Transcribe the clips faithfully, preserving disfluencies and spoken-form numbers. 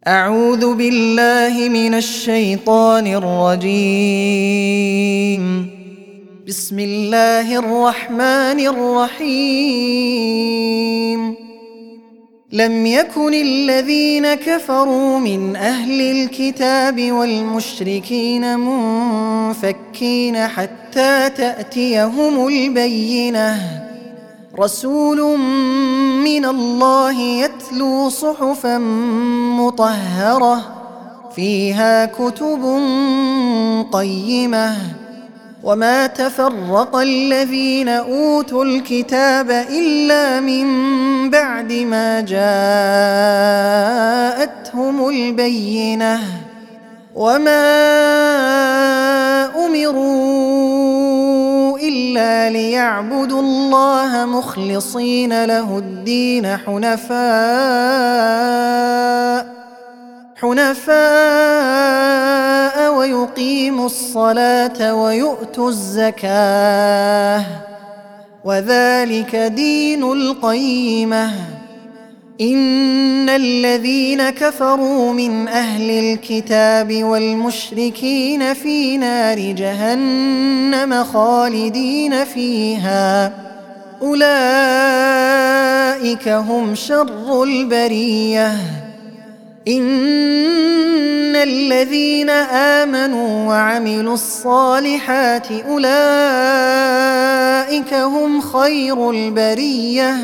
أعوذ بالله من الشيطان الرجيم. بسم الله الرحمن الرحيم. لم يكن الذين كفروا من أهل الكتاب والمشركين منفكين حتى تأتيهم البينة، رسول من الله يتلو صحفا مطهرة فيها كتب قيمة. وما تفرق الذين أوتوا الكتاب إلا من بعد ما جاءتهم البينة، وما أمروا إلا ليعبدوا الله مخلصين له الدين حنفاء حنفاء ويقيموا الصلاة ويؤتوا الزكاة، وذلك دين القيمة. إن الذين كفروا من أهل الكتاب والمشركين في نار جهنم خالدين فيها، أولئك هم شر البرية. إن الذين آمنوا وعملوا الصالحات أولئك هم خير البرية،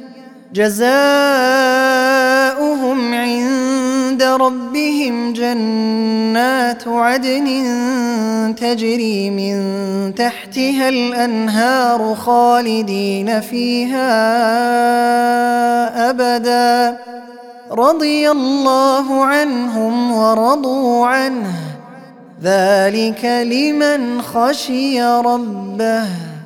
جزاؤهم عند ربهم جنات عدن تجري من تحتها الأنهار خالدين فيها أبدا، رضي الله عنهم ورضوا عنه، ذلك لمن خشي ربه.